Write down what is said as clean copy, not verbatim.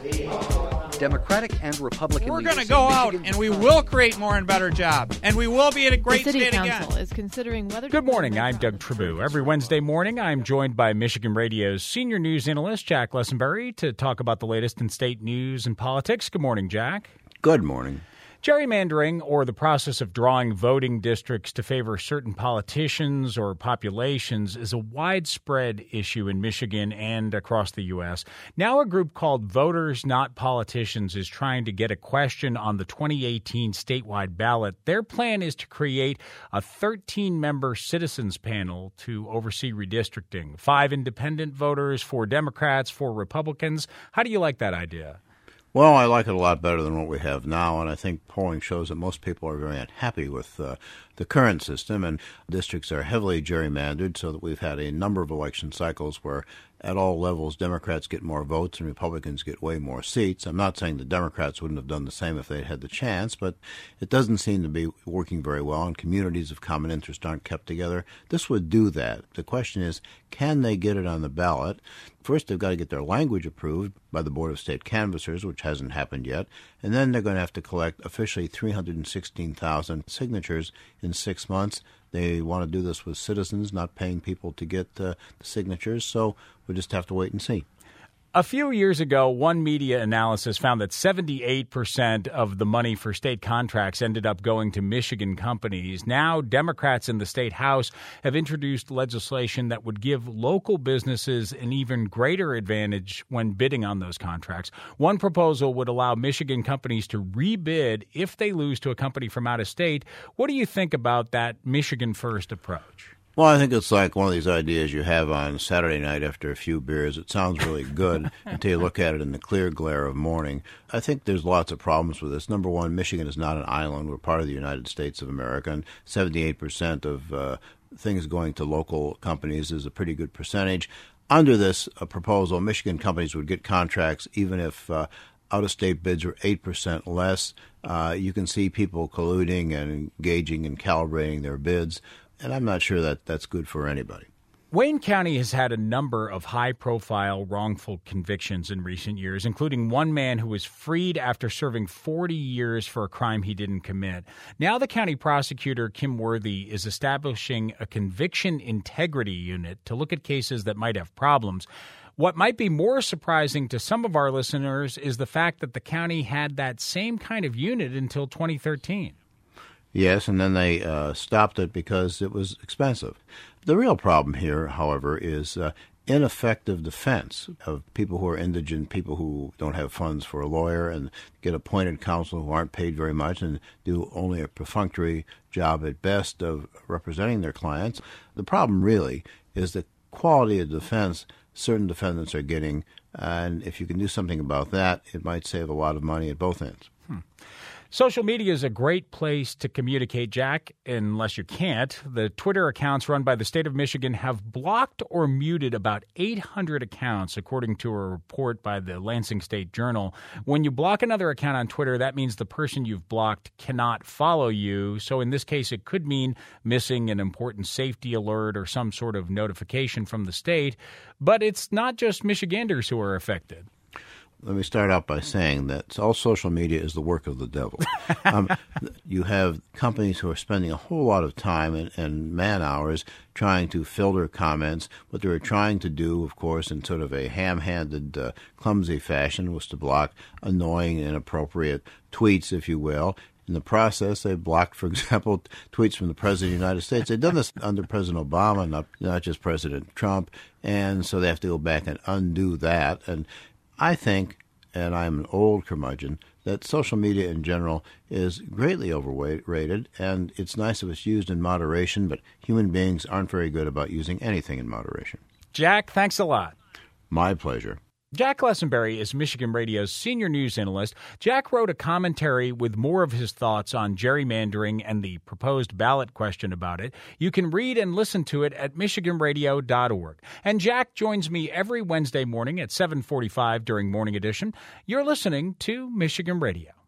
Democratic and Republican We're leaders going to go out Michigan and we will create more and better jobs. And we will be in a great the City state Council again. is considering whether. Good morning. I'm Doug Tribou. Every Wednesday morning, I'm joined by Michigan Radio's senior news analyst, Jack Lessenberry, to talk about the latest in state news and politics. Good morning, Jack. Good morning. Gerrymandering, or the process of drawing voting districts to favor certain politicians or populations, is a widespread issue in Michigan and across the U.S. Now a group called Voters Not Politicians is trying to get a question on the 2018 statewide ballot. Their plan is to create a 13-member citizens panel to oversee redistricting. 5 independent voters, 4 Democrats, 4 Republicans. How do you like that idea? Well, I like it a lot better than what we have now, and I think polling shows that most people are very unhappy with the current system, and districts are heavily gerrymandered so that we've had a number of election cycles where at all levels Democrats get more votes and Republicans get way more seats. I'm not saying the Democrats wouldn't have done the same if they'd had the chance, but it doesn't seem to be working very well, and communities of common interest aren't kept together. This would do that. The question is, can they get it on the ballot? First, they've got to get their language approved by the Board of State Canvassers, which hasn't happened yet, and then they're going to have to collect officially 316,000 signatures in 6 months. They want to do this with citizens, not paying people to get the signatures, so we'll just have to wait and see. A few years ago, one media analysis found that 78% of the money for state contracts ended up going to Michigan companies. Now, Democrats in the state House have introduced legislation that would give local businesses an even greater advantage when bidding on those contracts. One proposal would allow Michigan companies to rebid if they lose to a company from out of state. What do you think about that Michigan first approach? Well, I think it's like one of these ideas you have on Saturday night after a few beers. It sounds really good until you look at it in the clear glare of morning. I think there's lots of problems with this. Number one, Michigan is not an island. We're part of the United States of America, and 78% of things going to local companies is a pretty good percentage. Under this proposal, Michigan companies would get contracts even if out-of-state bids are 8% less. You can see people colluding and engaging and calibrating their bids. And I'm not sure that that's good for anybody. Wayne County has had a number of high-profile wrongful convictions in recent years, including one man who was freed after serving 40 years for a crime he didn't commit. Now the county prosecutor, Kim Worthy, is establishing a conviction integrity unit to look at cases that might have problems. What might be more surprising to some of our listeners is the fact that the county had that same kind of unit until 2013. Yes, and then they stopped it because it was expensive. The real problem here, however, is ineffective defense of people who are indigent, people who don't have funds for a lawyer and get appointed counsel who aren't paid very much and do only a perfunctory job at best of representing their clients. The problem really is the quality of defense certain defendants are getting, and if you can do something about that, it might save a lot of money at both ends. Social media is a great place to communicate, Jack, unless you can't. The Twitter accounts run by the state of Michigan have blocked or muted about 800 accounts, according to a report by the Lansing State Journal. When you block another account on Twitter, that means the person you've blocked cannot follow you. So in this case, it could mean missing an important safety alert or some sort of notification from the state. But it's not just Michiganders who are affected. Let me start out by saying that all social media is the work of the devil. You have companies who are spending a whole lot of time and man-hours trying to filter comments. What they were trying to do, of course, in sort of a ham-handed, clumsy fashion, was to block annoying, inappropriate tweets, if you will. In the process, they blocked, for example, tweets from the President of the United States. They've done this under President Obama, not just President Trump, and so they have to go back and undo that. And I think, and I'm an old curmudgeon, that social media in general is greatly overrated, and it's nice if it's used in moderation, but human beings aren't very good about using anything in moderation. Jack, thanks a lot. My pleasure. Jack Lessenberry is Michigan Radio's senior news analyst. Jack wrote a commentary with more of his thoughts on gerrymandering and the proposed ballot question about it. You can read and listen to it at michiganradio.org. And Jack joins me every Wednesday morning at 7:45 during Morning Edition. You're listening to Michigan Radio.